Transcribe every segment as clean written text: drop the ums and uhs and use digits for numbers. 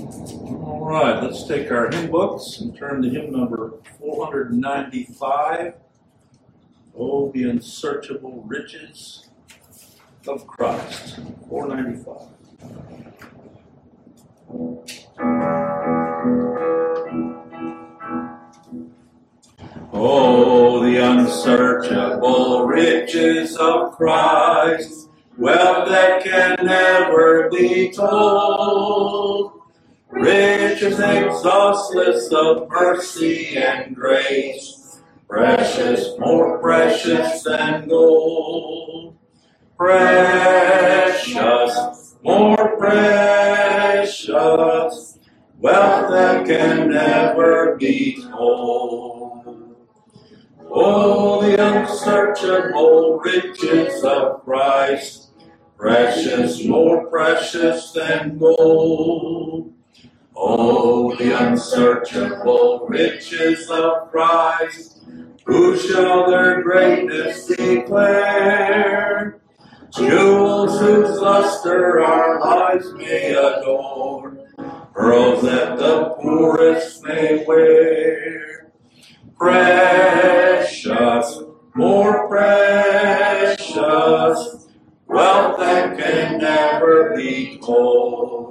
All right, let's take our hymn books and turn to hymn number 495. Oh, the unsearchable riches of Christ. 495. Oh, the unsearchable riches of Christ, wealth that can never be told. Riches exhaustless of mercy and grace, precious, more precious than gold. Precious, more precious, wealth that can never be told. Oh, the unsearchable riches of Christ, precious, more precious than gold. Oh, the unsearchable riches of Christ, who shall their greatness declare? Jewels whose luster our lives may adore, pearls that the poorest may wear. Precious, more precious, wealth that can never be told.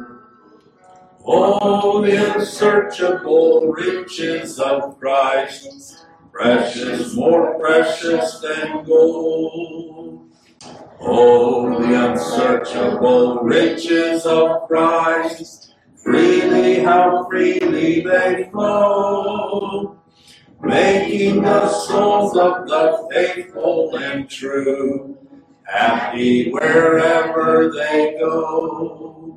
Oh, the unsearchable riches of Christ, precious, more precious than gold. Oh, the unsearchable riches of Christ, freely, how freely they flow, making the souls of the faithful and true happy wherever they go.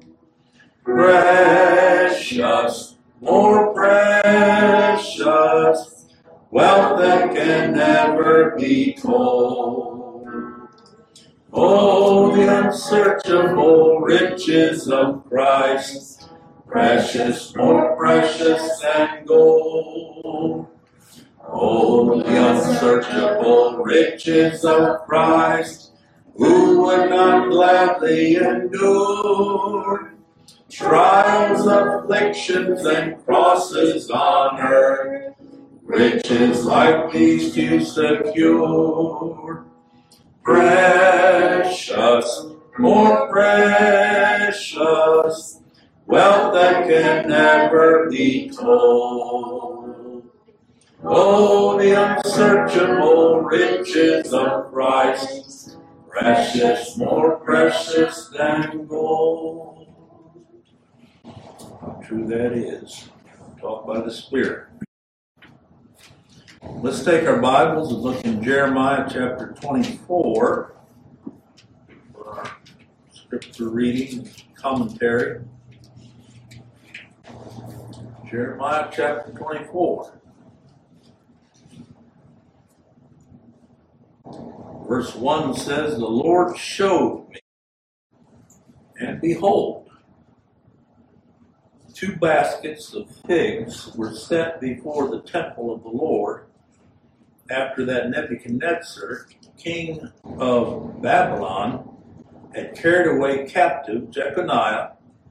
Precious, more precious, wealth that can never be told. Oh, the unsearchable riches of Christ, precious, more precious than gold. Oh, the unsearchable riches of Christ, who would not gladly endure trials, afflictions, and crosses on earth, riches like these to secure. Precious, more precious, wealth that can never be told. Oh, the unsearchable riches of Christ, precious, more precious than gold. How true that is. Taught by the Spirit. Let's take our Bibles and look in Jeremiah chapter 24 for our scripture reading and commentary. Jeremiah chapter 24. Verse 1 says, "The Lord showed me, and behold, 2 baskets of figs were set before the temple of the Lord, after that Nebuchadnezzar, king of Babylon, had carried away captive Jeconiah,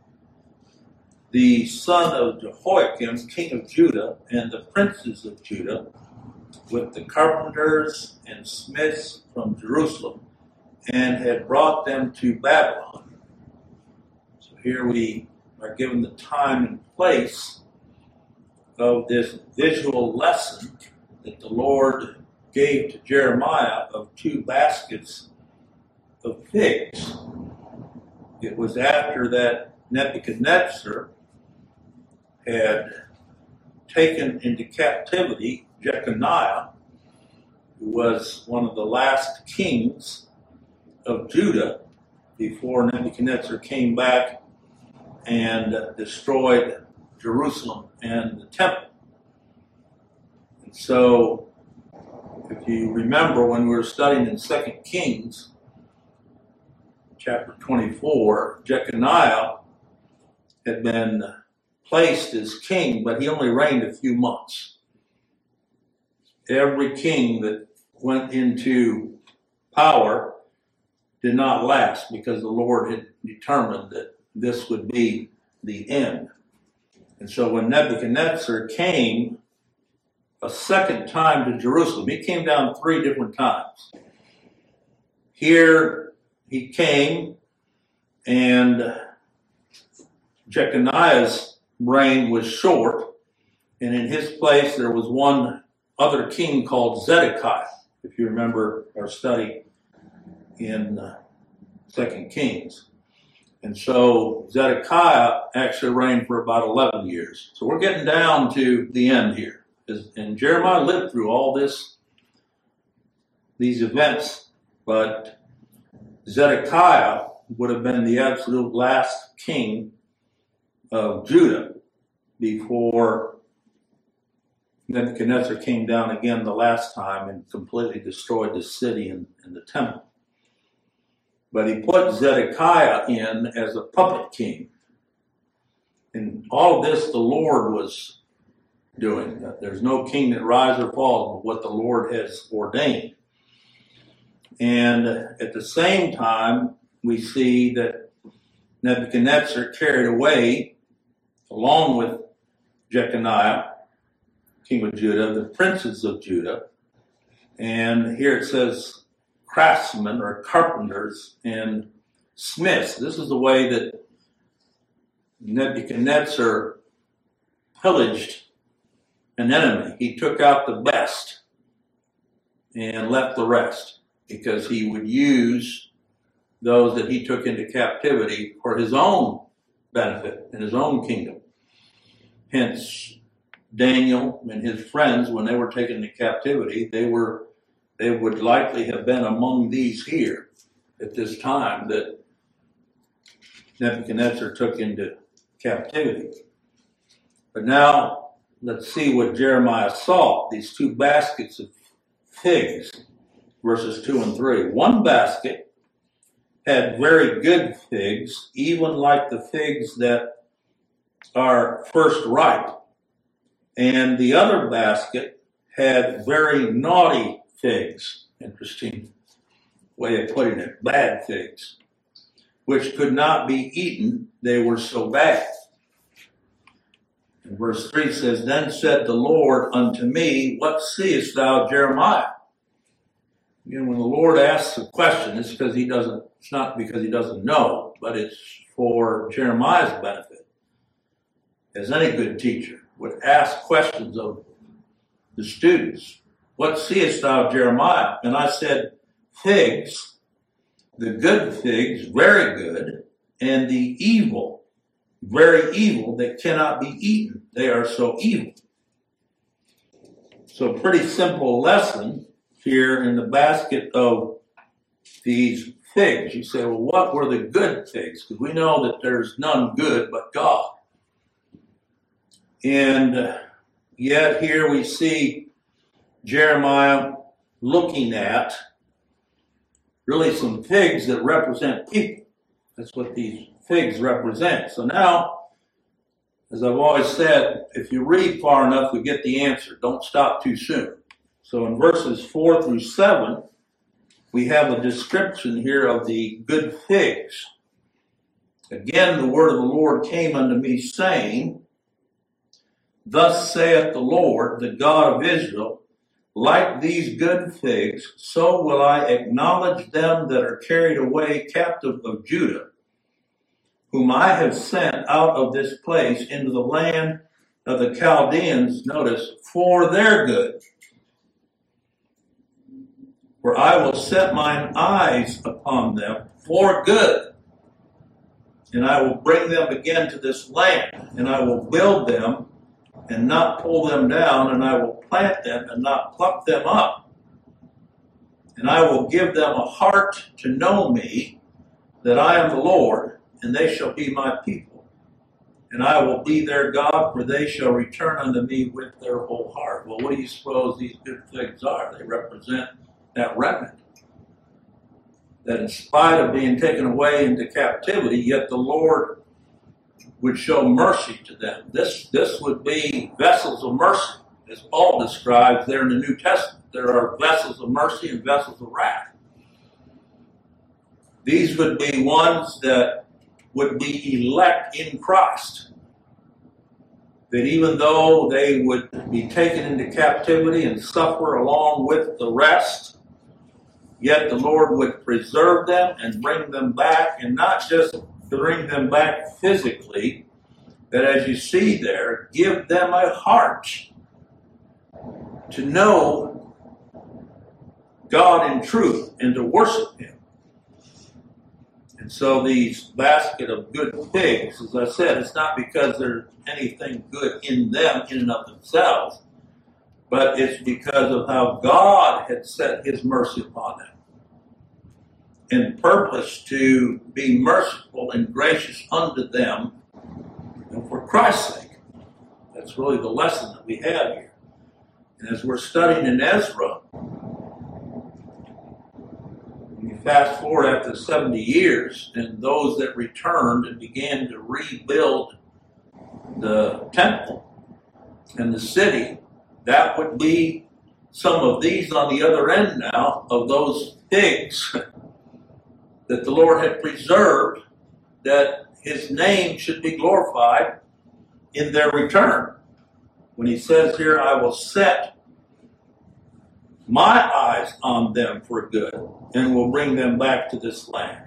the son of Jehoiakim, king of Judah, and the princes of Judah, with the carpenters and smiths from Jerusalem, and had brought them to Babylon." So here we are given the time and place of this visual lesson that the Lord gave to Jeremiah of 2 baskets of figs. It was after that Nebuchadnezzar had taken into captivity Jeconiah, who was one of the last kings of Judah before Nebuchadnezzar came back and destroyed Jerusalem and the temple. And so, if you remember when we were studying in 2 Kings, chapter 24, Jeconiah had been placed as king, but he only reigned a few months. Every king that went into power did not last because the Lord had determined that this would be the end. And so when Nebuchadnezzar came a second time to Jerusalem, he came down 3 different times. Here he came, and Jeconiah's reign was short, and in his place there was one other king called Zedekiah, if you remember our study in 2 Kings. And so Zedekiah actually reigned for about 11 years. So we're getting down to the end here. And Jeremiah lived through all these events, but Zedekiah would have been the absolute last king of Judah before Nebuchadnezzar came down again the last time and completely destroyed the city and the temple. But he put Zedekiah in as a puppet king. And all of this the Lord was doing. There's no king that rises or falls but what the Lord has ordained. And at the same time, we see that Nebuchadnezzar carried away, along with Jeconiah, king of Judah, the princes of Judah. And here it says craftsmen or carpenters and smiths. This is the way that Nebuchadnezzar pillaged an enemy. He took out the best and left the rest, because he would use those that he took into captivity for his own benefit in his own kingdom. Hence, Daniel and his friends, when they were taken into captivity, they would likely have been among these here at this time that Nebuchadnezzar took into captivity. But now, let's see what Jeremiah saw. These 2 baskets of figs, verses 2 and 3. One basket had very good figs, even like the figs that are first ripe. And the other basket had very naughty figs. Interesting way of putting it. Bad figs, which could not be eaten. They were so bad. And verse 3 says, Then said the Lord unto me, What seest thou, Jeremiah? Again, when the Lord asks a question, it's not because he doesn't know, but it's for Jeremiah's benefit. As any good teacher would ask questions of the students. What seest thou, Jeremiah? And I said, figs, the good figs, very good, and the evil, very evil, that cannot be eaten. They are so evil. So pretty simple lesson here in the basket of these figs. You say, well, what were the good figs? Because we know that there's none good but God. And yet here we see Jeremiah looking at really some figs that represent people. That's what these figs represent. So now, as I've always said, if you read far enough, we get the answer. Don't stop too soon. So in verses 4 through 7, we have a description here of the good figs. Again, the word of the Lord came unto me, saying, Thus saith the Lord, the God of Israel, like these good figs, so will I acknowledge them that are carried away captive of Judah, whom I have sent out of this place into the land of the Chaldeans, notice, for their good. For I will set mine eyes upon them for good, and I will bring them again to this land, and I will build them and not pull them down, and I will plant them and not pluck them up. And I will give them a heart to know me, that I am the Lord, and they shall be my people. And I will be their God, for they shall return unto me with their whole heart. Well, what do you suppose these good things are? They represent that remnant. That in spite of being taken away into captivity, yet the Lord would show mercy to them. This would be vessels of mercy, as Paul describes there in the New Testament. There are vessels of mercy and vessels of wrath. These would be ones that would be elect in Christ. That even though they would be taken into captivity and suffer along with the rest, yet the Lord would preserve them and bring them back, and not just bring them back physically, but as you see there, give them a heart to know God in truth and to worship Him. And so these basket of good pigs, as I said, it's not because there's anything good in them in and of themselves, but it's because of how God had set His mercy upon them and purpose to be merciful and gracious unto them, and for Christ's sake. That's really the lesson that we have here. And as we're studying in Ezra, you fast forward after 70 years, and those that returned and began to rebuild the temple and the city, that would be some of these on the other end now of those pigs that the Lord had preserved, that His name should be glorified in their return. When He says here, I will set my eyes on them for good and will bring them back to this land.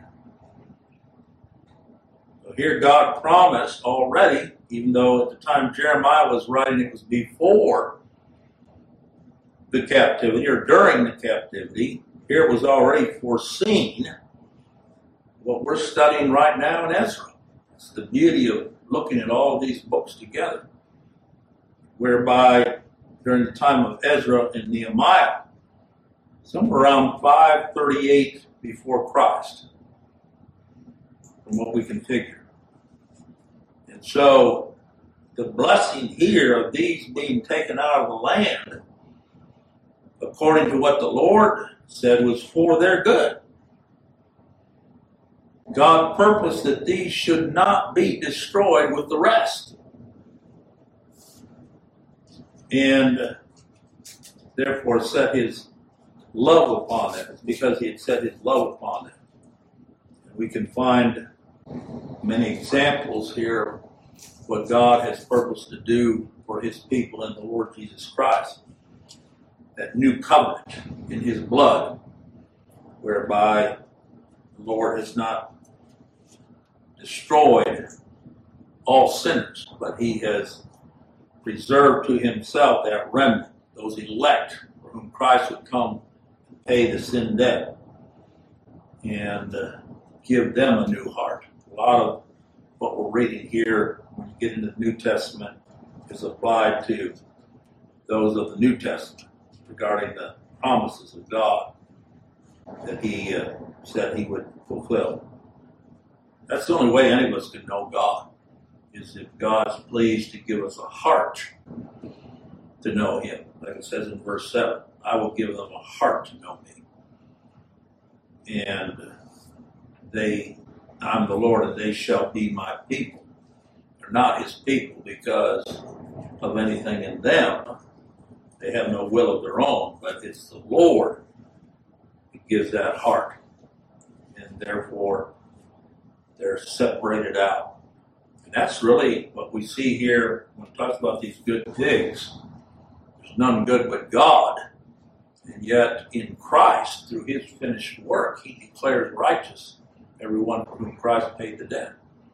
So here God promised already, even though at the time Jeremiah was writing it was before the captivity or during the captivity, here it was already foreseen what we're studying right now in Ezra. It's the beauty of looking at all of these books together, whereby during the time of Ezra and Nehemiah, somewhere around 538 before Christ, from what we can figure. And so the blessing here of these being taken out of the land, according to what the Lord said, was for their good. God purposed that these should not be destroyed with the rest. And therefore set His love upon them. It's because He had set His love upon them. And we can find many examples here of what God has purposed to do for His people in the Lord Jesus Christ. That new covenant in His blood, whereby the Lord has not destroyed all sinners, but He has preserved to Himself that remnant, those elect for whom Christ would come and pay the sin debt and give them a new heart. A lot of what we're reading here when you get into the New Testament is applied to those of the New Testament regarding the promises of God that He said He would fulfill. That's the only way any of us can know God, is if God's pleased to give us a heart to know Him. Like it says in verse 7, I will give them a heart to know me. And I'm the Lord, and they shall be my people. They're not His people because of anything in them. They have no will of their own, but it's the Lord who gives that heart. And therefore, they're separated out. And that's really what we see here when it talks about these good pigs. There's none good but God. And yet, in Christ, through His finished work, He declares righteous everyone for whom Christ paid the debt.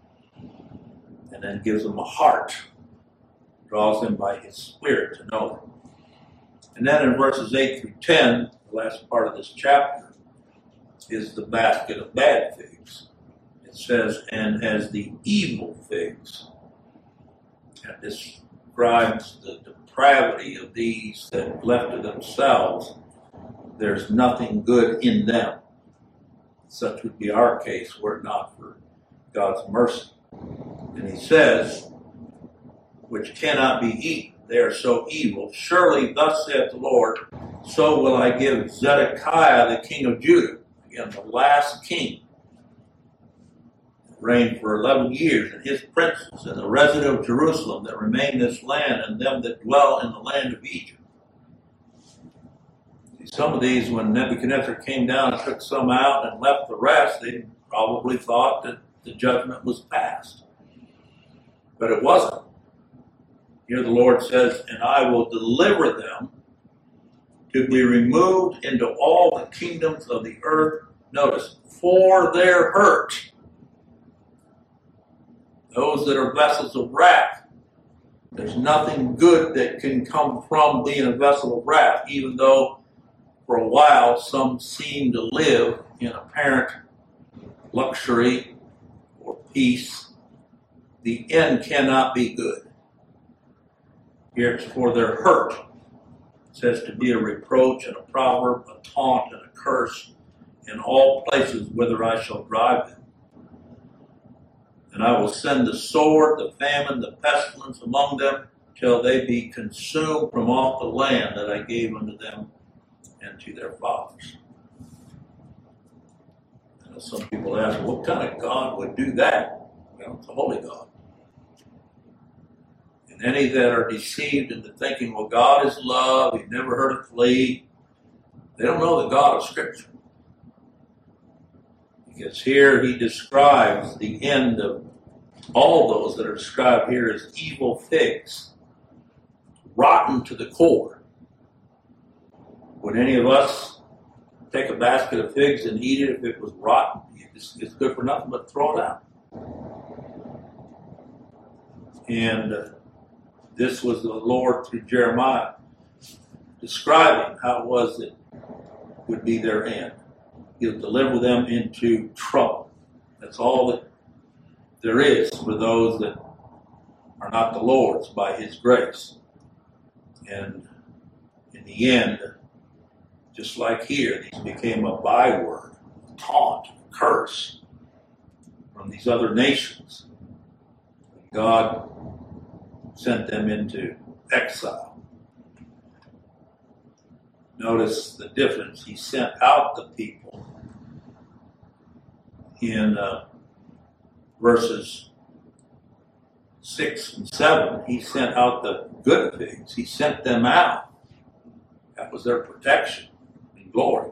And then gives them a heart, draws them by His Spirit to know Him. And then in verses 8 through 10, the last part of this chapter, is the basket of bad figs. It says, and as the evil figs. That describes the depravity of these that left to themselves, there's nothing good in them. Such would be our case were it not for God's mercy. And He says, which cannot be eaten, they are so evil. Surely thus saith the Lord, so will I give Zedekiah the king of Judah, again the last king, reigned for 11 years, and his princes, and the resident of Jerusalem that remain in this land, and them that dwell in the land of Egypt. See, some of these, when Nebuchadnezzar came down and took some out and left the rest, they probably thought that the judgment was passed. But it wasn't. Here the Lord says, and I will deliver them to be removed into all the kingdoms of the earth. Notice, for their hurt. Those that are vessels of wrath. There's nothing good that can come from being a vessel of wrath, even though for a while some seem to live in apparent luxury or peace. The end cannot be good. Here it's for their hurt. It says to be a reproach and a proverb, a taunt and a curse in all places whither I shall drive them. And I will send the sword, the famine, the pestilence among them, till they be consumed from off the land that I gave unto them and to their fathers. Some people ask, what kind of God would do that? Well, it's a holy God. And any that are deceived into thinking, well, God is love, He's never hurt a flea, they don't know the God of Scripture. Because here He describes the end of all those that are described here as evil figs, rotten to the core. Would any of us take a basket of figs and eat it if it was rotten? It's good for nothing but throw it out. And this was the Lord through Jeremiah describing how it was that would be their end. He'll deliver them into trouble. That's all that there is for those that are not the Lord's by His grace. And in the end, just like here, these became a byword, a taunt, a curse from these other nations. God sent them into exile. Notice the difference. He sent out the people in verses 6 and 7. He sent out the good figs. He sent them out. That was their protection and glory.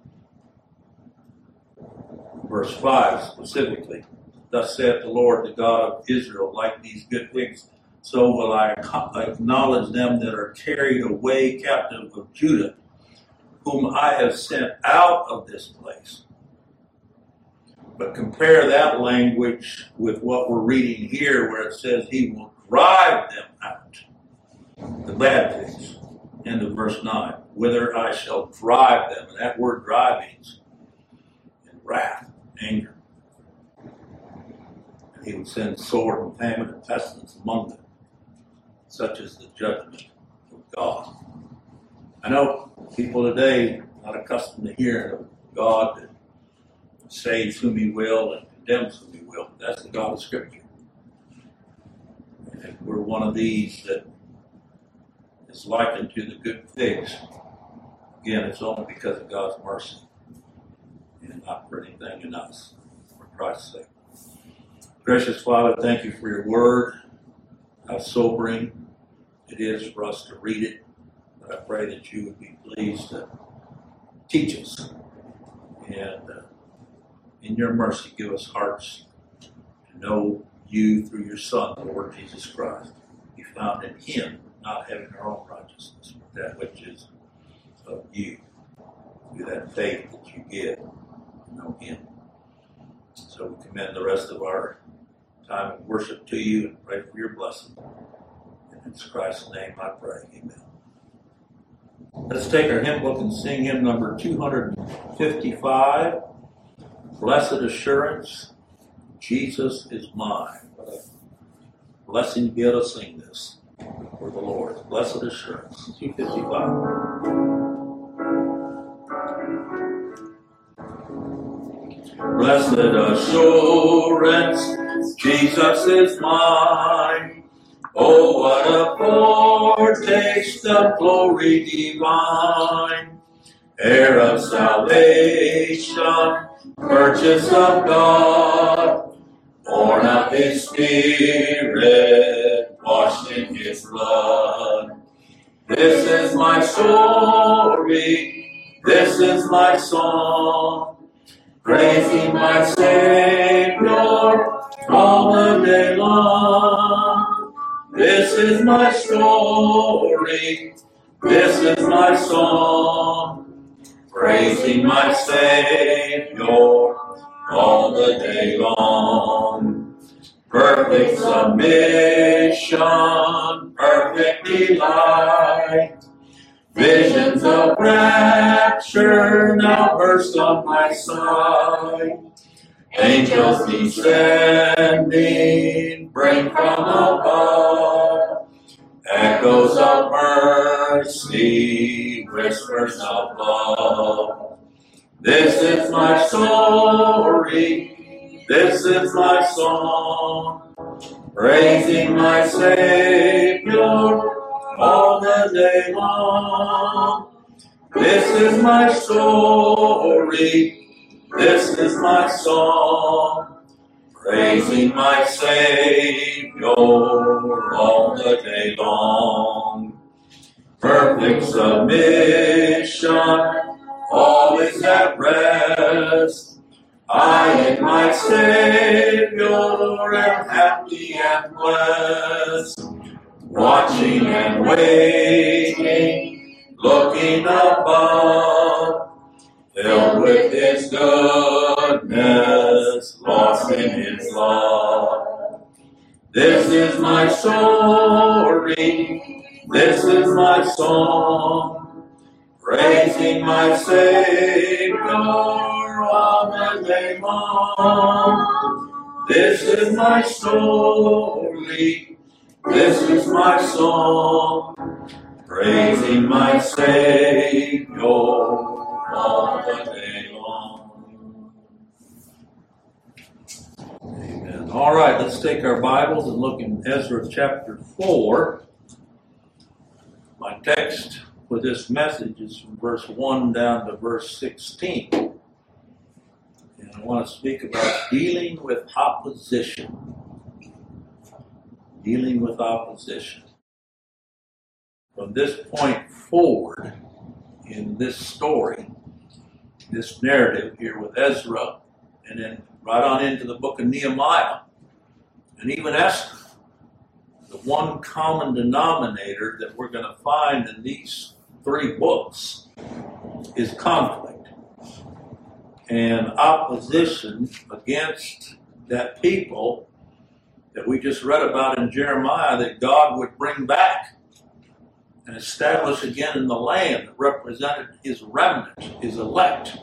Verse 5 specifically. Thus saith the Lord, the God of Israel, like these good figs, so will I acknowledge them that are carried away captive of Judah, whom I have sent out of this place. But compare that language with what we're reading here, where it says He will drive them out. The bad figs. End of verse 9. Whither I shall drive them. And that word drive means in wrath, anger. And He would send sword and famine and pestilence among them. Such is the judgment of God. I know people today are not accustomed to hearing of God that saves whom He will and condemns whom He will. That's the God of Scripture. And we're one of these that is likened to the good figs. Again, it's only because of God's mercy and not for anything in us, for Christ's sake. Gracious Father, thank You for Your word. How sobering it is for us to read it. But I pray that You would be pleased to teach us. And in Your mercy, give us hearts to know You through Your Son, the Lord Jesus Christ. Be found in Him, not having our own righteousness, but that which is of You. Through that faith that You give to know Him. So we commend the rest of our time of worship to You and pray for Your blessing. And in Christ's name I pray. Amen. Let's take our hymn book and sing hymn number 255. Blessed Assurance, Jesus is mine. What a blessing to be able to sing this for the Lord. Blessed Assurance, 255. Blessed assurance, Jesus is mine. Oh, what a foretaste of glory divine, heir of salvation, purchase of God, born of His Spirit, washed in His blood. This is my story, this is my song, praising my Savior is my story. This is my song, praising my Savior all the day long. Perfect submission, perfect delight. Visions of rapture now burst on my sight. Angels descending, bring from above echoes of mercy, whispers of love. This is my story, this is my song, praising my Savior all the day long. This is my story, this is my song, praising my Savior all the day long. Perfect submission, always at rest. I in my Savior am happy and blessed. Watching and waiting, looking above, filled with His goodness, lost in His love. This is my story, this is my song, praising my Savior all the day long. This is my story, this is my song, praising my Savior all the day long. Amen. All right, let's take our Bibles and look in Ezra chapter 4. My text for this message is from verse 1 down to verse 16. And I want to speak about dealing with opposition. Dealing with opposition. From this point forward in this story, this narrative here with Ezra, and then right on into the book of Nehemiah, and even Esther, the one common denominator that we're going to find in these three books is conflict and opposition against that people that we just read about in Jeremiah that God would bring back and establish again in the land that represented His remnant, His elect.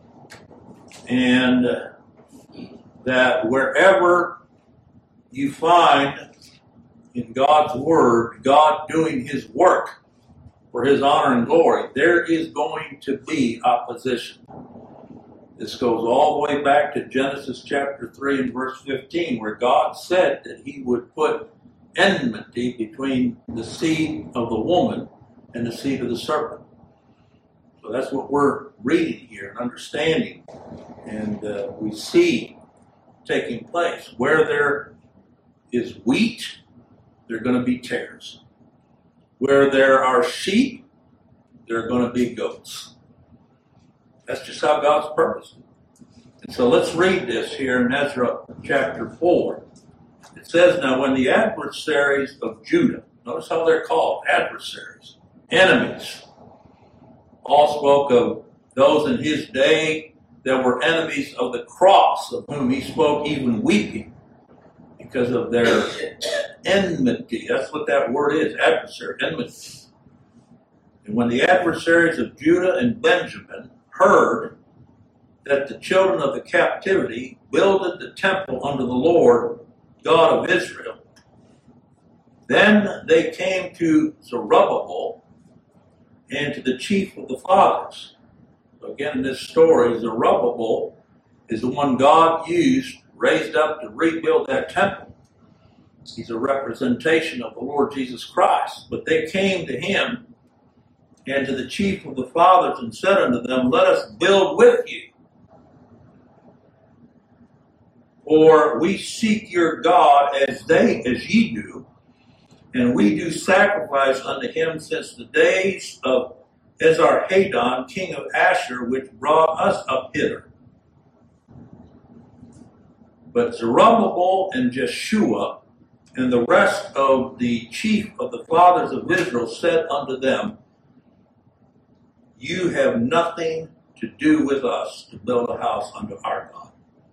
And that wherever you find in God's Word, God doing His work for His honor and glory, there is going to be opposition. This goes all the way back to Genesis chapter 3 and verse 15, where God said that He would put enmity between the seed of the woman and the seed of the serpent. So that's what we're reading here and understanding. And we see taking place. Where there is wheat, there are going to be tares. Where there are sheep, there are going to be goats. That's just how God's purposed it. And so let's read this here in Ezra chapter 4. It says, now when the adversaries of Judah, notice how they're called, adversaries, enemies. Paul spoke of those in his day that were enemies of the cross, of whom he spoke even weeping because of their enmity. That's what that word is, adversary, enmity. And when the adversaries of Judah and Benjamin heard that the children of the captivity builded the temple unto the Lord God of Israel, then they came to Zerubbabel and to the chief of the fathers. So again, in this story, Zerubbabel is the one God used, raised up to rebuild that temple. He's a representation of the Lord Jesus Christ. But they came to him and to the chief of the fathers and said unto them, let us build with you. For we seek your God as ye do, and we do sacrifice unto him since the days of Esarhaddon, king of Ashur, which brought us up hither. But Zerubbabel and Jeshua And the rest of the chief of the fathers of Israel said unto them, You have nothing to do with us to build a house unto our God.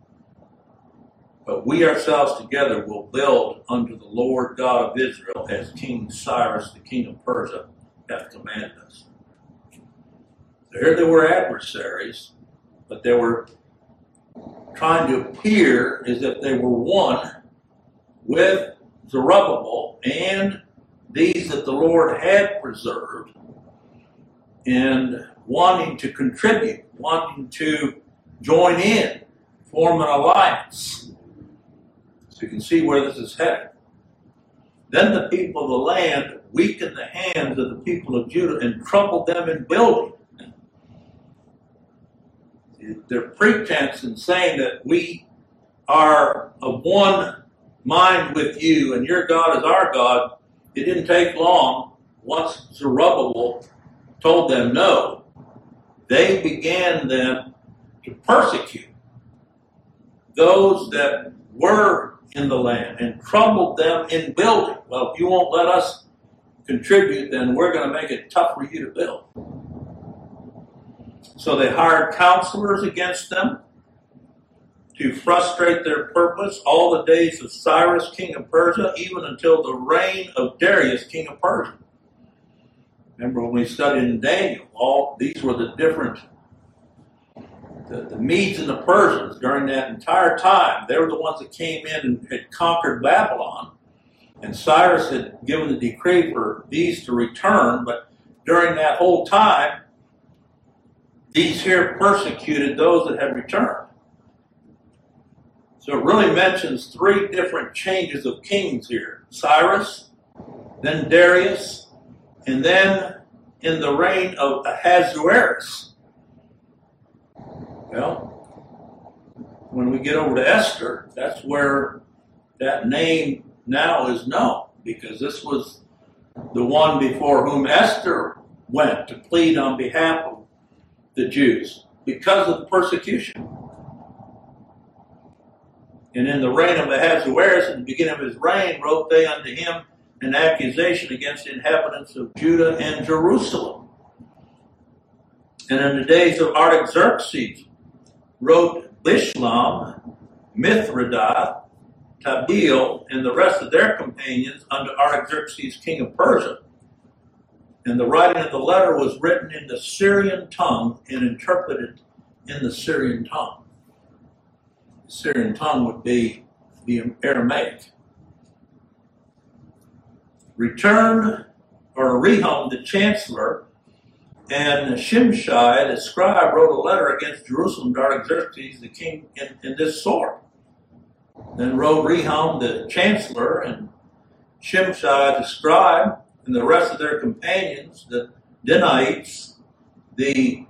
But we ourselves together will build unto the Lord God of Israel, as King Cyrus, the king of Persia, hath commanded us. So here they were adversaries, but they were trying to appear as if they were one with Zerubbabel and these that the Lord had preserved, and wanting to contribute, wanting to join in, form an alliance. So you can see where this is headed. Then the people of the land weakened the hands of the people of Judah and troubled them in building. Their pretense in saying that we are of one mind with you and your God is our God, it didn't take long. Once Zerubbabel told them no, they began then to persecute those that were in the land and troubled them in building. Well, if you won't let us contribute, then we're going to make it tough for you to build. So they hired counselors against them to frustrate their purpose all the days of Cyrus, king of Persia, even until the reign of Darius, king of Persia. Remember when we studied in Daniel, all these were the different, the Medes and the Persians during that entire time. They were the ones that came in and had conquered Babylon. And Cyrus had given the decree for these to return, but during that whole time, these here persecuted those that had returned. So it really mentions three different changes of kings here. Cyrus, then Darius, and then in the reign of Ahasuerus. Well, when we get over to Esther, that's where that name now is known, because this was the one before whom Esther went to plead on behalf of the Jews because of the persecution. And in the reign of Ahasuerus, at the beginning of his reign, wrote they unto him an accusation against the inhabitants of Judah and Jerusalem. And in the days of Artaxerxes, wrote Bishlam, Mithridath, Tabeel, and the rest of their companions unto Artaxerxes, king of Persia. And the writing of the letter was written in the Syrian tongue and interpreted in the Syrian tongue. The Syrian tongue would be the Aramaic. Returned, or Rehum, the chancellor, and Shimshai, the scribe, wrote a letter against Jerusalem to Artaxerxes, the king, in this sort. Then wrote Rehum, the chancellor, and Shimshai, the scribe, and the rest of their companions, the Denites, the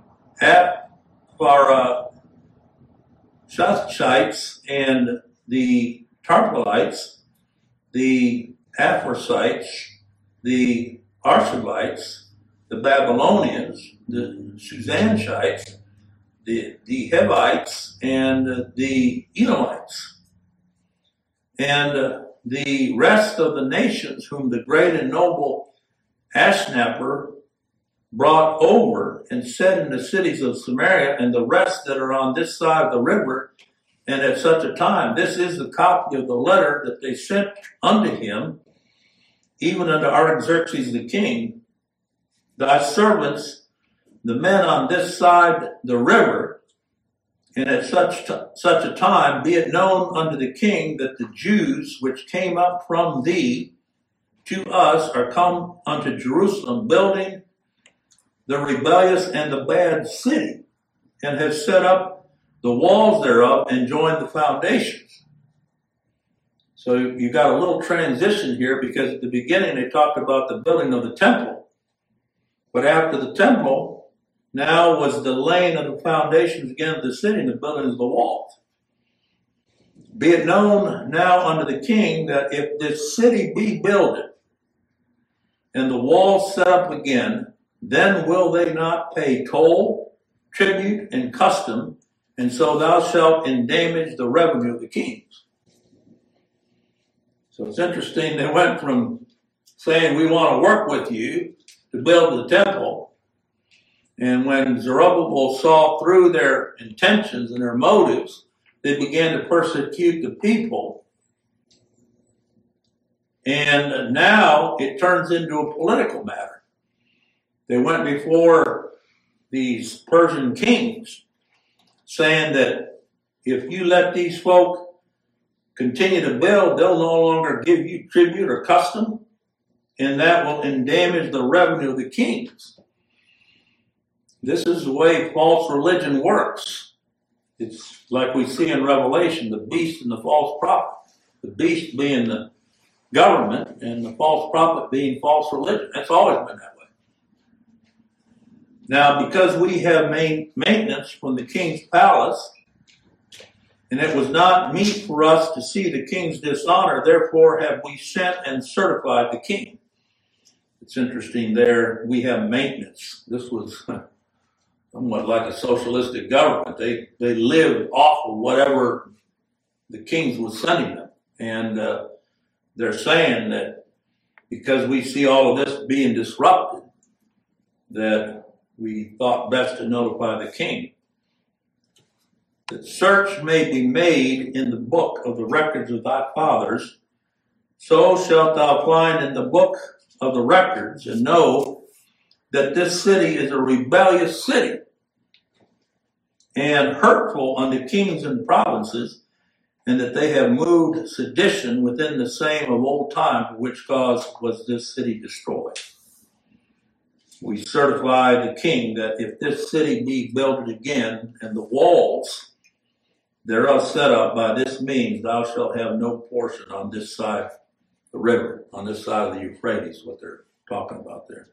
Apharashites, and the Tarpelites, the Aphrasites, the Arshabites, the Babylonians, the Shushanshites, the Hivites, and the Edomites, and the rest of the nations whom the great and noble Ashnapper brought over and set in the cities of Samaria, and the rest that are on this side of the river. And at such a time, this is the copy of the letter that they sent unto him, even unto Artaxerxes the king, thy servants, the men on this side the river, and at such a time be it known unto the king that the Jews which came up from thee to us are come unto Jerusalem, building the rebellious and the bad city, and have set up the walls thereof and joined the foundations. So you got a little transition here, because at the beginning they talked about the building of the temple. But after the temple, now was the laying of the foundations again of the city and the building of the walls. Be it known now unto the king that if this city be builded and the walls set up again, then will they not pay toll, tribute, and custom, and so thou shalt endamage the revenue of the kings. So it's interesting, they went from saying, we want to work with you to build the temple. And when Zerubbabel saw through their intentions and their motives, they began to persecute the people. And now it turns into a political matter. They went before these Persian kings saying that if you let these folk continue to build, they'll no longer give you tribute or custom, and that will damage the revenue of the kings. This is the way false religion works. It's like we see in Revelation, the beast and the false prophet. The beast being the government and the false prophet being false religion. That's always been that way. Now, because we have maintenance from the king's palace, and it was not meet for us to see the king's dishonor, therefore have we sent and certified the king. It's interesting there, we have maintenance. This was somewhat like a socialistic government. They lived off of whatever the kings was sending them. And they're saying that because we see all of this being disrupted, that we thought best to notify the king. That search may be made in the book of the records of thy fathers, so shalt thou find in the book of the records, and know that this city is a rebellious city, and hurtful unto kings and provinces, and that they have moved sedition within the same of old time, for which cause was this city destroyed. We certify the king that if this city be builded again, and the walls thereof set up by this means, thou shalt have no portion on this side of the river, on this side of the Euphrates, what they're talking about there.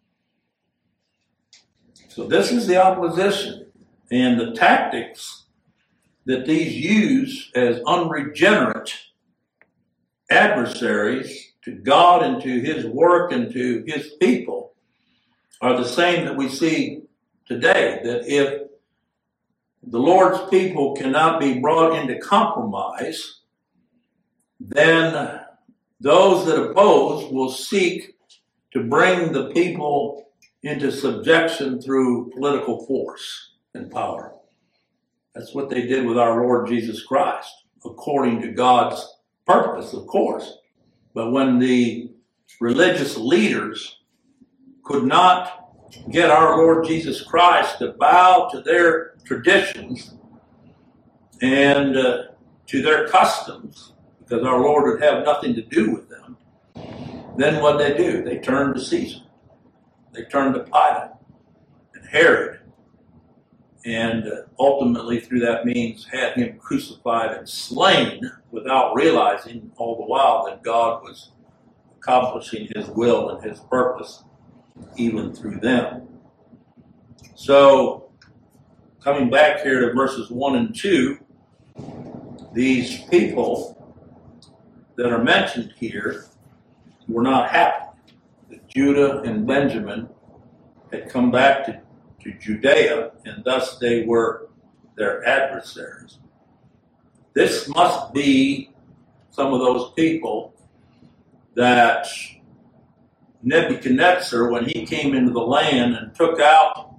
So this is the opposition and the tactics that these use as unregenerate adversaries to God and to his work and to his people are the same that we see today, that if the Lord's people cannot be brought into compromise, then those that oppose will seek to bring the people into subjection through political force and power. That's what they did with our Lord Jesus Christ, according to God's purpose, of course. But when the religious leaders could not get our Lord Jesus Christ to bow to their traditions and to their customs, because our Lord would have nothing to do with them, then what they do? They turn to Caesar. They turn to Pilate and Herod, and ultimately through that means had him crucified and slain without realizing all the while that God was accomplishing his will and his purpose even through them. So, coming back here to verses 1 and 2, these people that are mentioned here were not happy that Judah and Benjamin had come back to Judea, and thus they were their adversaries. This must be some of those people that Nebuchadnezzar, when he came into the land and took out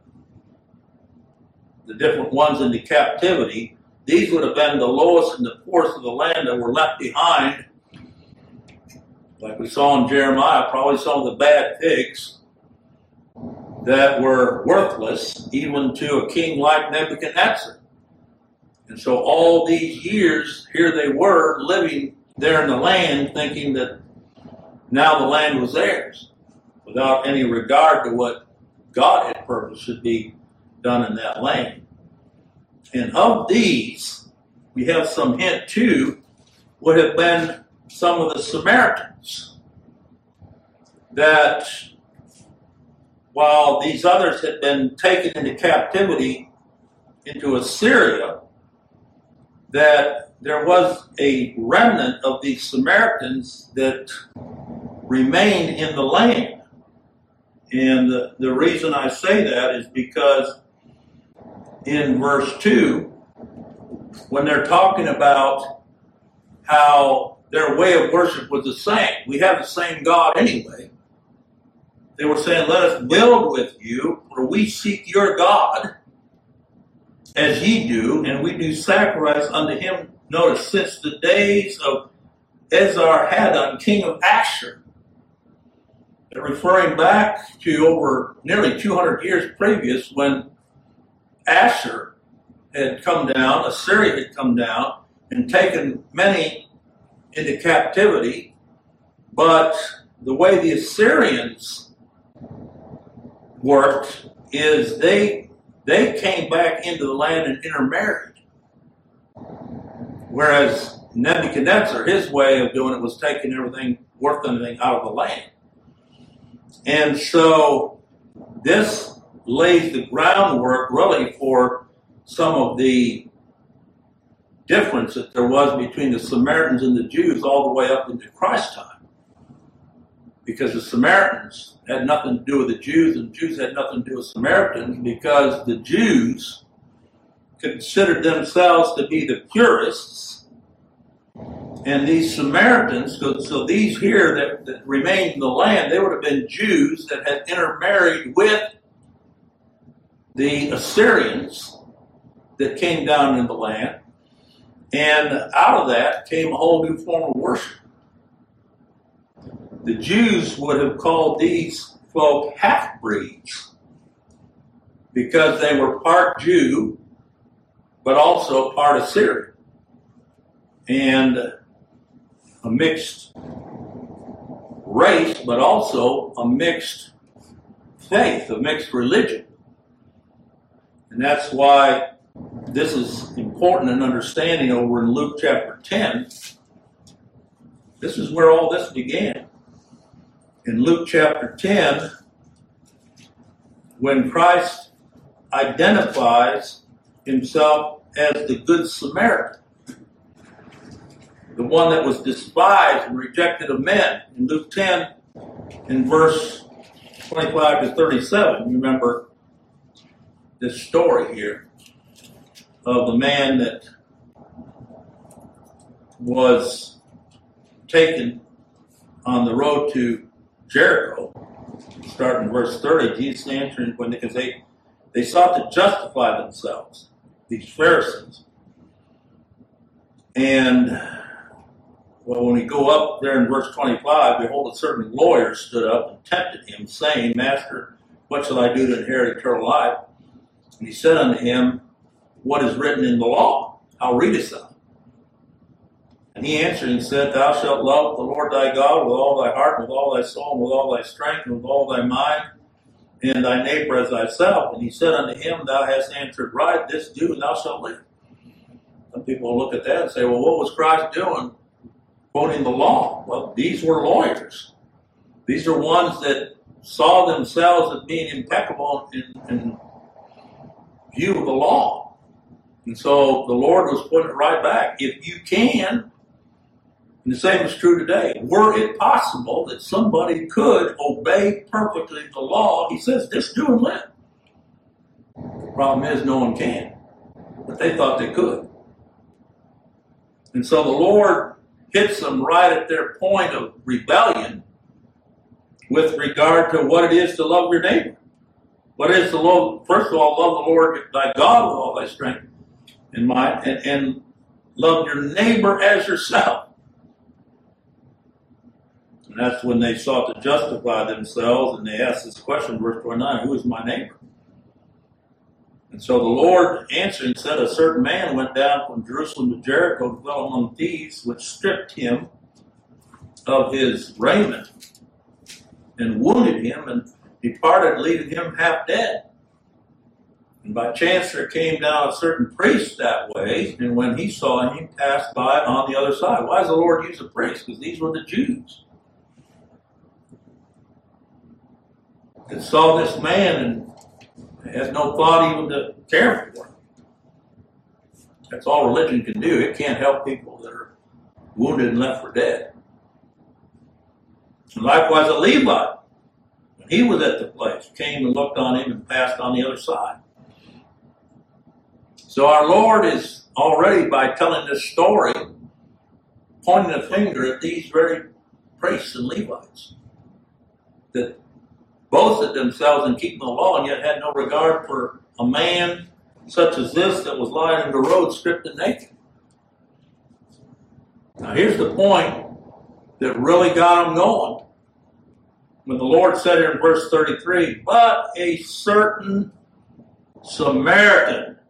the different ones into captivity, these would have been the lowest and the poorest of the land that were left behind. Like we saw in Jeremiah, probably some of the bad pigs that were worthless even to a king like Nebuchadnezzar. And so all these years, here they were living there in the land thinking that now the land was theirs, without any regard to what God had purposed should be done in that land. And of these, we have some hint too, would have been some of the Samaritans, that while these others had been taken into captivity into Assyria, that there was a remnant of these Samaritans that remained in the land. And the reason I say that is because in verse 2, when they're talking about how their way of worship was the same. We have the same God anyway. They were saying, let us build with you, for we seek your God, as ye do, and we do sacrifice unto him, notice, since the days of Esarhaddon, king of Ashur. They're referring back to over nearly 200 years previous, when Ashur had come down, Assyria had come down, and taken many into captivity. But the way the Assyrians worked is they came back into the land and intermarried. Whereas Nebuchadnezzar, his way of doing it was taking everything worth anything out of the land. And so this lays the groundwork really for some of the difference that there was between the Samaritans and the Jews all the way up into Christ's time. Because the Samaritans had nothing to do with the Jews, and the Jews had nothing to do with Samaritans, because the Jews considered themselves to be the purists, and these Samaritans, so these here that remained in the land, they would have been Jews that had intermarried with the Assyrians that came down in the land, and out of that came a whole new form of worship. The Jews would have called these folk half-breeds because they were part Jew, but also part Assyrian, and a mixed race, but also a mixed faith, a mixed religion. And that's why this is important in understanding over in Luke chapter 10. This is where all this began. In Luke chapter 10, when Christ identifies himself as the Good Samaritan, the one that was despised and rejected of men. In Luke 10, in verse 25 to 37, you remember this story here of the man that was taken on the road to Jericho. Starting in verse 30, Jesus answered, because they sought to justify themselves, these Pharisees. And well, when we go up there in verse 25, behold, a certain lawyer stood up and tempted him, saying, Master, what shall I do to inherit eternal life? And he said unto him, what is written in the law? How readest thou? And he answered and said, Thou shalt love the Lord thy God with all thy heart, with all thy soul, and with all thy strength, and with all thy mind, and thy neighbor as thyself. And he said unto him, Thou hast answered right, this do, and thou shalt live. Some people will look at that and say, well, what was Christ doing quoting the law? Well, these were lawyers. These are ones that saw themselves as being impeccable in view of the law. And so the Lord was putting it right back. If you can, and the same is true today, were it possible that somebody could obey perfectly the law, he says, just do and live. The problem is no one can. But they thought they could. And so the Lord hits them right at their point of rebellion with regard to what it is to love your neighbor. What it is to love, first of all, love the Lord thy God with all thy strength and mind, and love your neighbor as yourself. And that's when they sought to justify themselves, and they asked this question, verse 29, who is my neighbor? And so the Lord answered and said, a certain man went down from Jerusalem to Jericho to dwell among thieves, which stripped him of his raiment and wounded him and departed, leaving him half dead. And by chance there came down a certain priest that way, and when he saw him, he passed by on the other side. Why does the Lord use a priest? Because these were the Jews that saw this man and has no thought even to care for him. That's all religion can do. It can't help people that are wounded and left for dead. And likewise, a Levite, when he was at the place, came and looked on him and passed on the other side. So our Lord is already, by telling this story, pointing a finger at these very priests and Levites that boasted themselves in keeping the law and yet had no regard for a man such as this that was lying in the road stripped and naked. Now here's the point that really got them going. When the Lord said here in verse 33, but a certain Samaritan.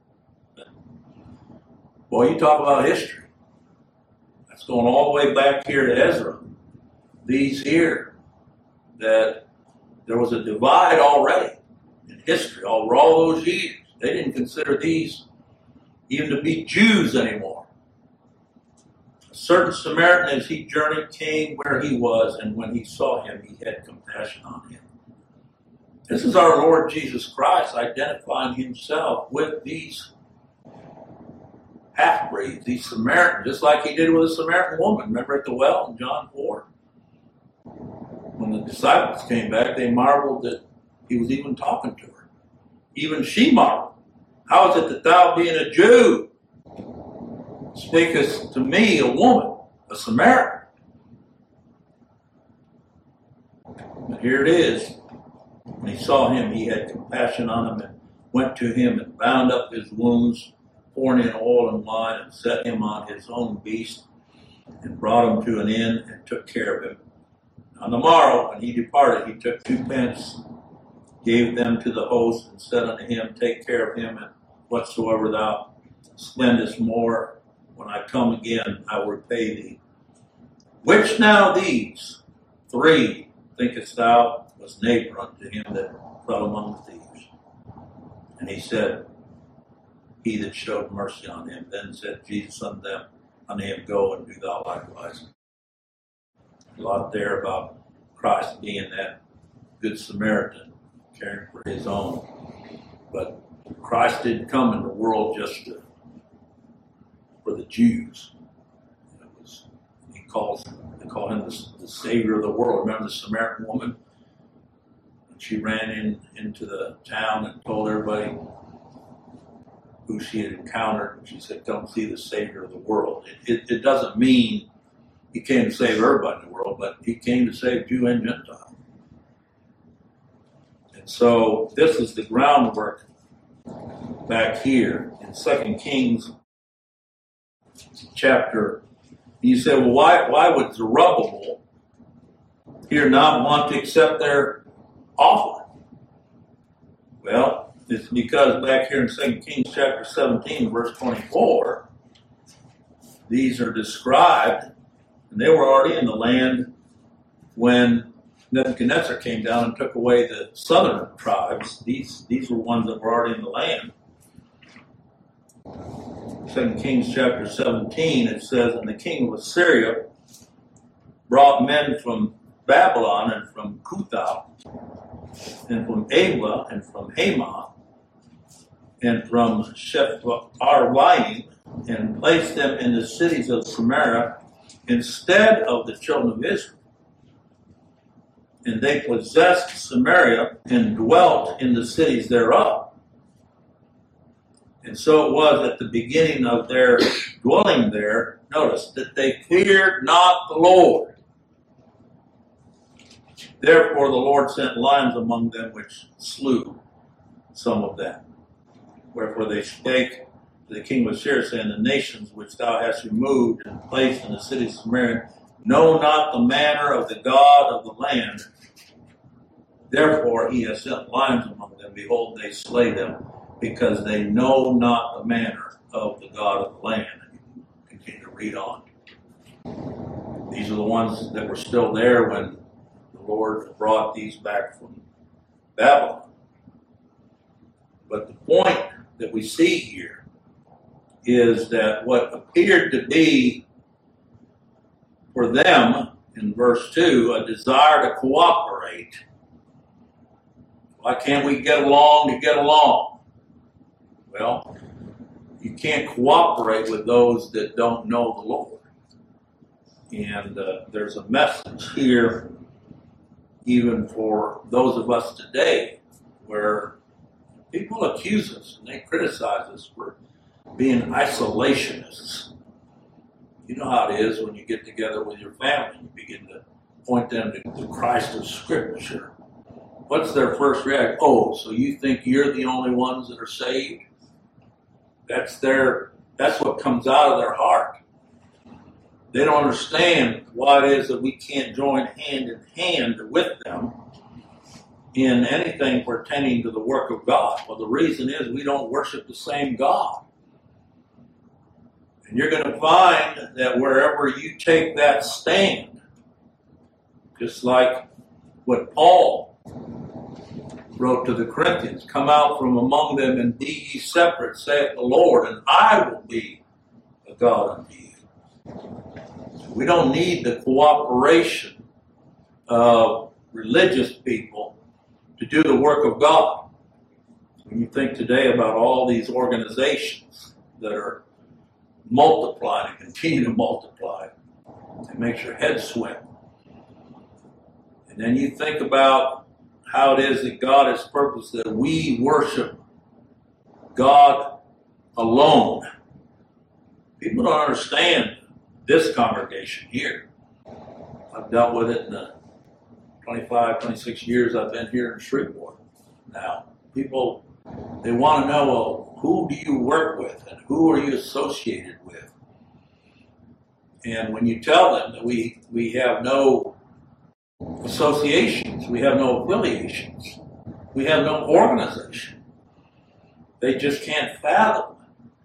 Boy, you talk about history. That's going all the way back here to Ezra. These here, that there was a divide already in history over all those years. They didn't consider these even to be Jews anymore. A certain Samaritan, as he journeyed, came where he was, and when he saw him, he had compassion on him. This is our Lord Jesus Christ identifying himself with these half-breeds, these Samaritans, just like he did with the Samaritan woman. Remember at the well in John 4? When the disciples came back, they marveled that he was even talking to her. Even she marveled. How is it that thou, being a Jew, speakest to me, a woman, a Samaritan? But here it is. When he saw him, he had compassion on him and went to him and bound up his wounds, pouring in oil and wine, and set him on his own beast, and brought him to an inn and took care of him. On the morrow, when he departed, he took 2 pence, gave them to the host, and said unto him, take care of him, and whatsoever thou spendest more, when I come again, I will repay thee. Which now these 3 thinkest thou was neighbor unto him that fell among the thieves? And he said, he that showed mercy on him. Then said Jesus unto him, go and do thou likewise. A lot there about Christ being that good Samaritan, caring for his own. But Christ didn't come in the world just for the Jews. They call him the Savior of the world. Remember the Samaritan woman? She ran into the town and told everybody who she had encountered. She said, come see the Savior of the world. It doesn't mean he came to save everybody in the world, but he came to save Jew and Gentile. And so this is the groundwork back here in 2 Kings chapter. You say, well, why would Zerubbabel here not want to accept their offering? Well, it's because back here in 2 Kings chapter 17, verse 24, these are described, and they were already in the land when Nebuchadnezzar came down and took away the southern tribes. These were ones that were already in the land. 2 Kings chapter 17, it says, and the king of Assyria brought men from Babylon and from Cuthah and from Ava and from Hamath and from Sepharvaim, and placed them in the cities of Samaria instead of the children of Israel. And they possessed Samaria and dwelt in the cities thereof. And so it was at the beginning of their dwelling there, notice, that they feared not the Lord. Therefore the Lord sent lions among them, which slew some of them. Wherefore they spake to the king of Assyria, saying, the nations which thou hast removed and placed in the city of Samaria know not the manner of the God of the land. Therefore he has sent lions among them. Behold, they slay them, because they know not the manner of the God of the land. And you can continue to read on. These are the ones that were still there when the Lord brought these back from Babylon. But the point that we see here is that what appeared to be for them, in verse 2, a desire to cooperate. Why can't we get along to get along? Well, you can't cooperate with those that don't know the Lord. And there's a message here, even for those of us today, where people accuse us and they criticize us for being isolationists. You know how it is when you get together with your family. You begin to point them to the Christ of Scripture. What's their first reaction? Oh, so you think you're the only ones that are saved? That's what comes out of their heart. They don't understand why it is that we can't join hand in hand with them in anything pertaining to the work of God. Well, the reason is we don't worship the same God. And you're going to find that wherever you take that stand, just like what Paul wrote to the Corinthians, come out from among them and be ye separate, saith the Lord, and I will be a God unto you. We don't need the cooperation of religious people to do the work of God. When you think today about all these organizations that are multiplying and continue to multiply, it makes your head swim. And then you think about how it is that God has purposed that we worship God alone. People don't understand this congregation here. I've dealt with it in the 25, 26 years I've been here in Shreveport. Now, people, they want to know, well, who do you work with and who are you associated with? And when you tell them that we have no associations, we have no affiliations, we have no organization, they just can't fathom.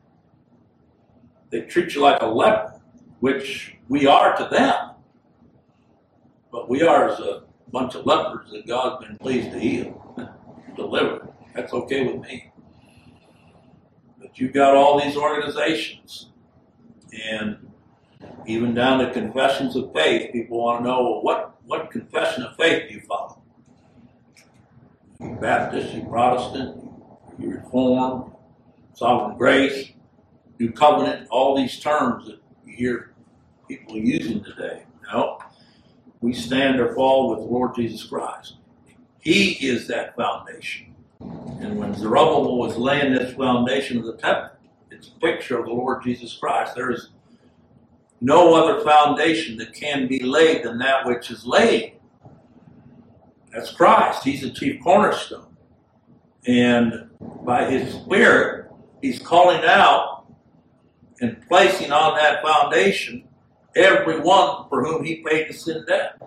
They treat you like a leper, which we are to them, but we are as a bunch of lepers that God's been pleased to heal, deliver. That's okay with me. But you've got all these organizations, and even down to confessions of faith, people want to know, well, what confession of faith do you follow? You Baptist, you Protestant, you Reformed, Sovereign Grace, New Covenant, all these terms that you hear people using today. No, we stand or fall with the Lord Jesus Christ. He is that foundation. And when Zerubbabel was laying this foundation of the temple, it's a picture of the Lord Jesus Christ. There is no other foundation that can be laid than that which is laid. That's Christ. He's the chief cornerstone. And by His Spirit, He's calling out and placing on that foundation everyone for whom He paid the sin debt.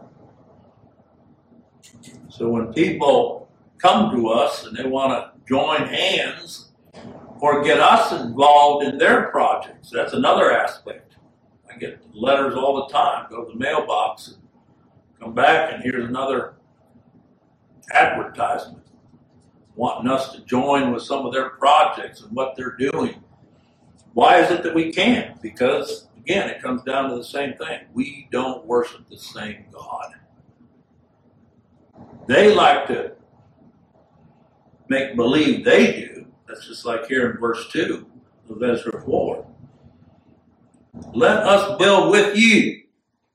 So when people come to us and they want to join hands or get us involved in their projects, that's another aspect. I get letters all the time, go to the mailbox and come back and here's another advertisement wanting us to join with some of their projects and what they're doing. Why is it that we can't? Because, again, it comes down to the same thing. We don't worship the same God. They like to make believe they do. That's just like here in verse 2 of Ezra 4. Let us build with you,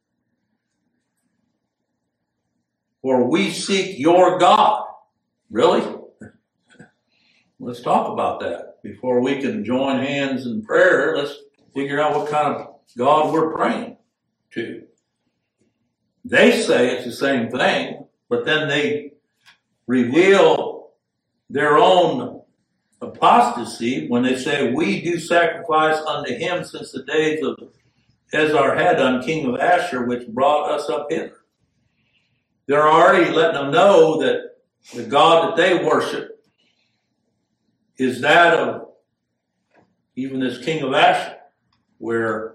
for we seek your God. Really? Let's talk about that. Before we can join hands in prayer, let's figure out what kind of God we're praying to. They say it's the same thing, but then they reveal their own apostasy when they say, we do sacrifice unto him since the days of Esarhaddon, king of Asher, which brought us up hither. They're already letting them know that the God that they worship is that of even this king of Asher, where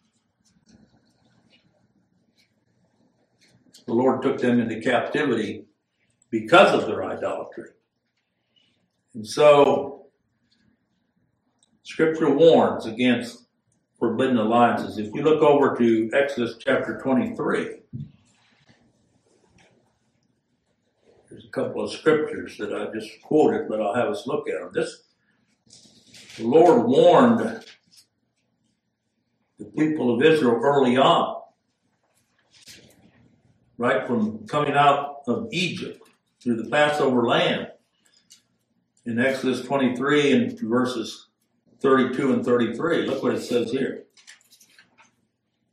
the Lord took them into captivity because of their idolatry. And so, Scripture warns against forbidden alliances. If you look over to Exodus chapter 23, there's a couple of scriptures that I just quoted, but I'll have us look at them. The Lord warned the people of Israel early on, right from coming out of Egypt through the Passover lamb. In Exodus 23 and verses 32 and 33, look what it says here.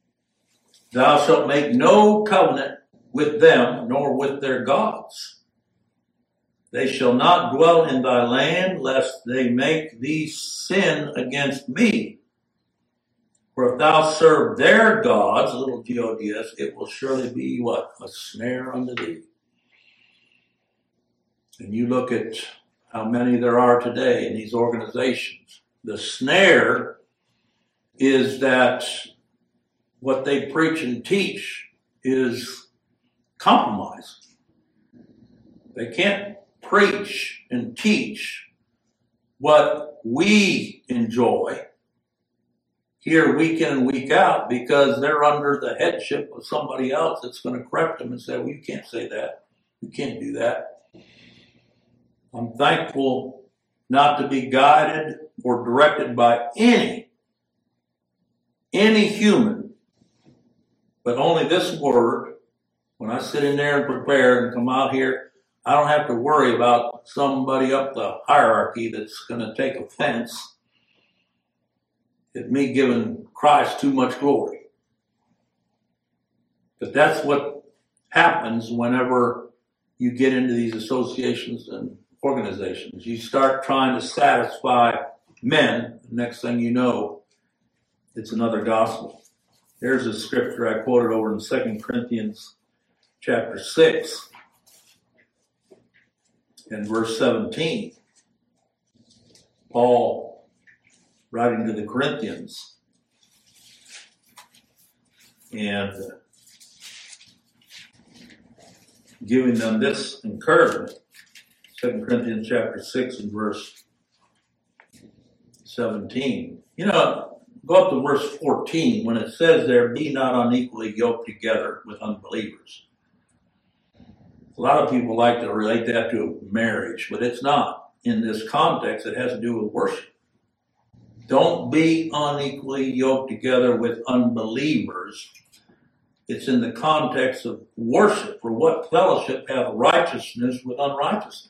Thou shalt make no covenant with them, nor with their gods. They shall not dwell in thy land, lest they make thee sin against me. For if thou serve their gods, little gods, it will surely be what? A snare unto thee. And you look at how many there are today in these organizations. The snare is that what they preach and teach is compromise. They can't preach and teach what we enjoy here week in and week out because they're under the headship of somebody else that's going to correct them and say, well, you can't say that. You can't do that. I'm thankful not to be guided or directed by any human, but only this word. When I sit in there and prepare and come out here, I don't have to worry about somebody up the hierarchy that's going to take offense at me giving Christ too much glory. But that's what happens whenever you get into these associations and organizations. You start trying to satisfy men. The next thing you know, it's another gospel. There's a scripture I quoted over in 2 Corinthians chapter 6 and verse 17. Paul, writing to the Corinthians, and giving them this encouragement. 2 Corinthians chapter 6 and verse 17. You know, go up to verse 14 when it says there, be not unequally yoked together with unbelievers. A lot of people like to relate that to marriage, but it's not. In this context, it has to do with worship. Don't be unequally yoked together with unbelievers. It's in the context of worship. For what fellowship hath righteousness with unrighteousness?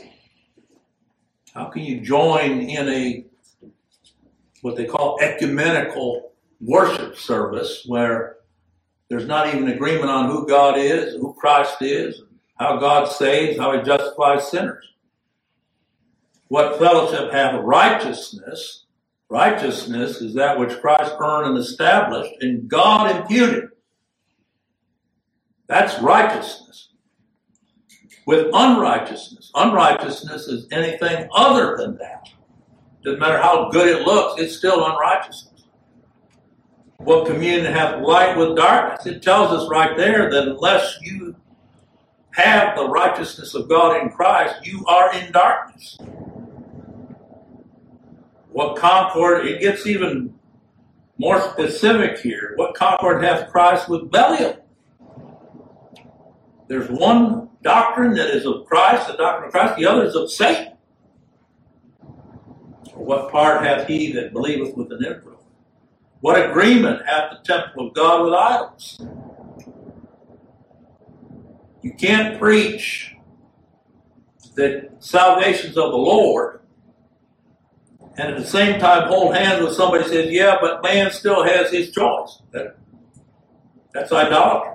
How can you join in what they call ecumenical worship service where there's not even agreement on who God is, who Christ is, how God saves, how he justifies sinners? What fellowship hath righteousness? Righteousness is that which Christ earned and established and God imputed. That's righteousness. With unrighteousness. Unrighteousness is anything other than that. Doesn't matter how good it looks, it's still unrighteousness. What communion hath light with darkness? It tells us right there that unless you have the righteousness of God in Christ, you are in darkness. What concord, it gets even more specific here. What concord hath Christ with Belial? There's one doctrine that is of Christ, the doctrine of Christ, the other is of Satan. Or what part hath he that believeth with an Israel? What agreement hath the temple of God with idols? You can't preach that salvation's of the Lord and at the same time hold hands with somebody who says, yeah, but man still has his choice. That's idolatry.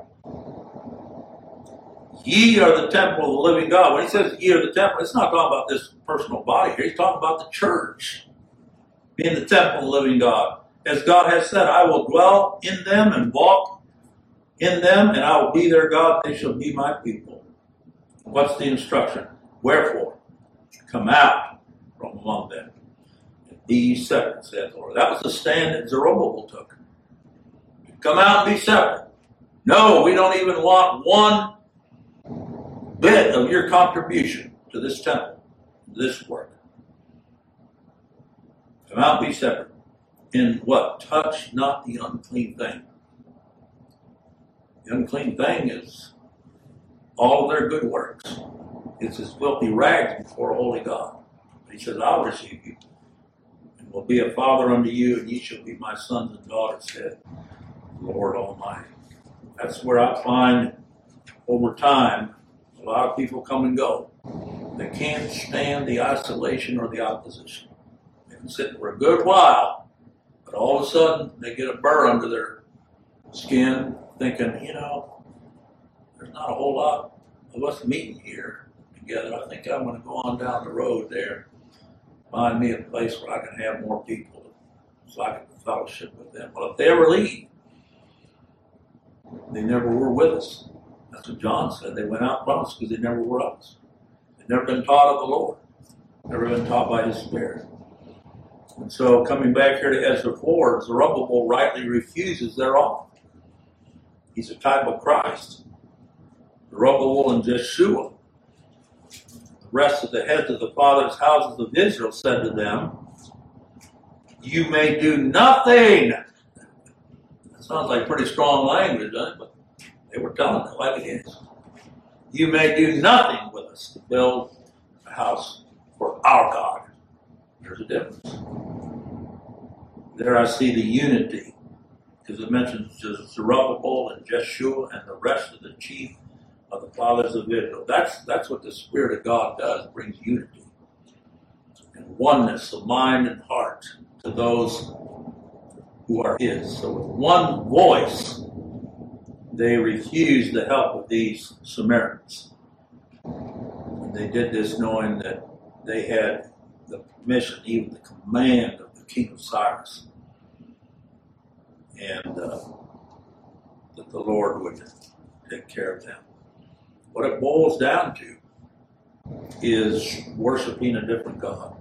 Ye are the temple of the living God. When he says ye are the temple, it's not talking about this personal body here. He's talking about the church being the temple of the living God. As God has said, I will dwell in them and walk in them, and I will be their God. They shall be my people. What's the instruction? Wherefore, come out from among them. Be ye separate, saith the Lord. That was the stand that Zerubbabel took. Come out and be separate. No, we don't even want one bit of your contribution to this temple, this work. Come out and be separate. In what? Touch not the unclean thing. The unclean thing is all of their good works. It's as filthy rags before a holy God. He says, I'll receive you, and will be a father unto you, and ye shall be my sons and daughters, said the Lord Almighty. That's where I find over time a lot of people come and go. They can't stand the isolation or the opposition. They can sit for a good while, but all of a sudden they get a burr under their skin thinking, there's not a whole lot of us meeting here together. I think I'm going to go on down the road there, find me a place where I can have more people so I can fellowship with them. Well, if they ever leave, they never were with us. That's what John said. They went out from us because they never were of us. They've never been taught of the Lord. Never been taught by His Spirit. And so coming back here to Ezra 4, Zerubbabel rightly refuses their offer. He's a type of Christ. Zerubbabel and Jeshua. The rest of the heads of the fathers' houses of Israel said to them, you may do nothing. That sounds like pretty strong language, doesn't it? But they were telling it like it is. You may do nothing with us to build a house for our God. There's a difference. There I see the unity, because it mentions Zerubbabel and Jeshua and the rest of the chief of the fathers of Israel. That's what the Spirit of God does, brings unity and oneness of mind and heart to those who are His. So with one voice, they refused the help of these Samaritans. And they did this knowing that they had the permission, even the command of the king of Cyrus, and that the Lord would take care of them. What it boils down to is worshiping a different God.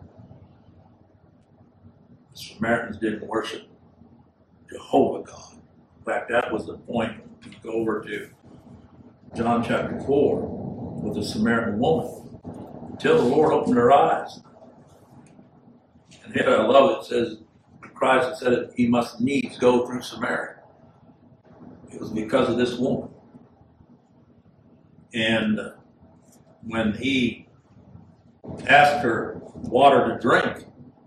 The Samaritans didn't worship Jehovah God. In fact, that was the point. You go over to John chapter 4 with the Samaritan woman. Until the Lord opened her eyes. And here I love it says, Christ said that He must needs go through Samaria. It was because of this woman. And when He asked her water to drink,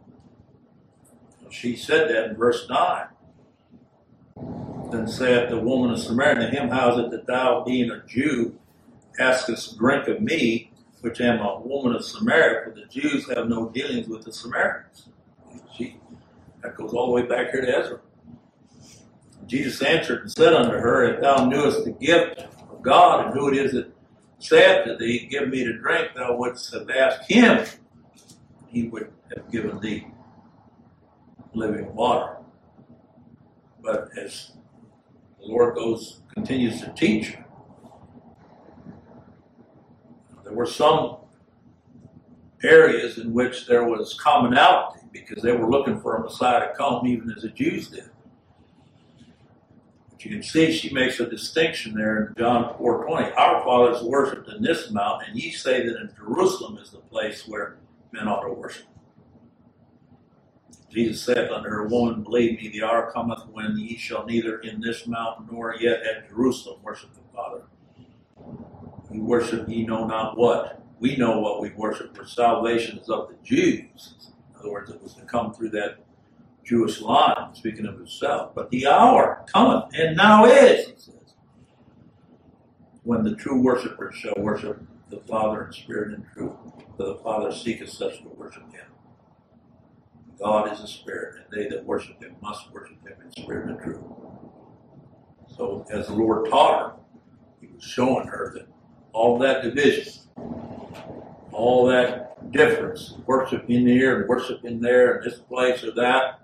she said that in verse 9. Then saith the woman of Samaria to him, how is it that thou, being a Jew, askest drink of me, which am a woman of Samaria? For the Jews have no dealings with the Samaritans. That goes all the way back here to Ezra. Jesus answered and said unto her, if thou knewest the gift of God, and who it is that saith to thee, give me to drink, thou wouldst have asked Him, He would have given thee living water. But as the Lord continues to teach her, there were some areas in which there was commonality because they were looking for a Messiah to come, even as the Jews did. But you can see she makes a distinction there in John 4:20. Our fathers worshipped in this mountain, and ye say that in Jerusalem is the place where men ought to worship. Jesus said unto her, woman, believe me, the hour cometh when ye shall neither in this mountain nor yet at Jerusalem worship the Father. We worship ye know not what. We know what we worship, for salvation is of the Jews. In other words, it was to come through that Jewish line, speaking of Himself. But the hour cometh, and now is, He says, when the true worshipers shall worship the Father in spirit and truth. For the Father seeketh such to worship Him. God is a spirit, and they that worship Him must worship Him in spirit and truth. So as the Lord taught her, He was showing her that all that division, all that difference, worship in here and worship in there, and this place or that,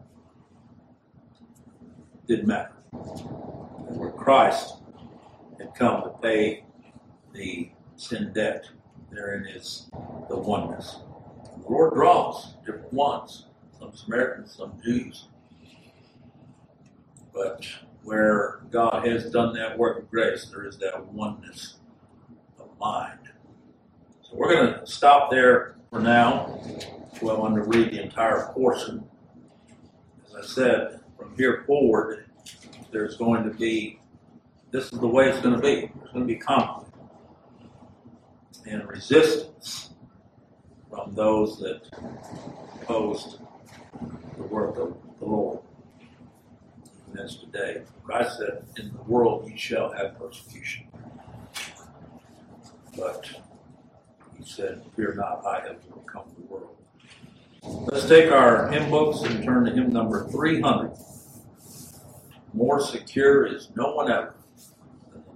didn't matter. And where Christ had come to pay the sin debt, therein is the oneness. And the Lord draws different ones. Some Samaritans, some Jews. But where God has done that work of grace, there is that oneness of mind. So we're going to stop there for now. Well, I want to read the entire portion. As I said, from here forward, there's going to be, this is the way it's going to be. There's going to be conflict and resistance from those that opposed the work of the Lord. And that's today. Christ said, in the world ye shall have persecution. But He said, fear not, I have overcome the world. Let's take our hymn books and turn to hymn number 300. More secure is no one ever.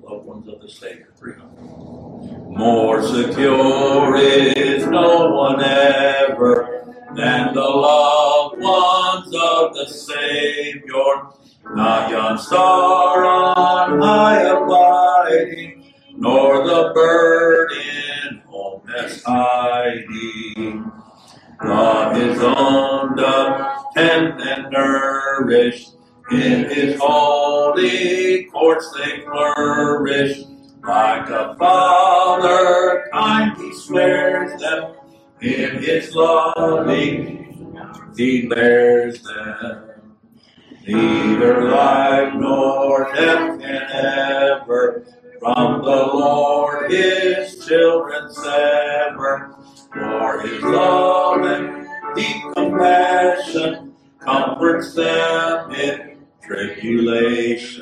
loved ones of the Savior. 300. More secure is no one ever than the loved ones of the Savior. Not yon star on high abiding, nor the bird in home nest hiding. God his own doth tend and nourish, in his holy courts they flourish. Like a father kind he swears them, in his loving he bears them. Neither life nor death can ever from the Lord his children sever. For his love and deep compassion comforts them in tribulation.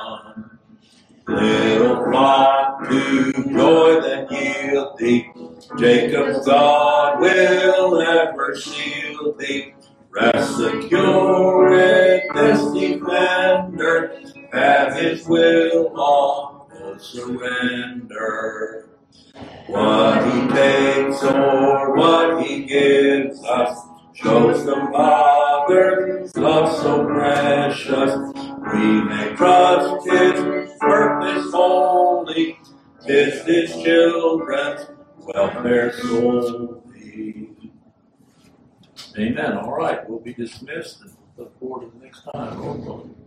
Little flock to joy that yield thee, Jacob's God will ever shield thee. Rest secure with this defender, have his will all surrender. What he takes or what he gives us shows the Father's love so precious. We may trust his purpose wholly, 'tis his children's welfare solely. Amen. All right, we'll be dismissed and look forward to the next time.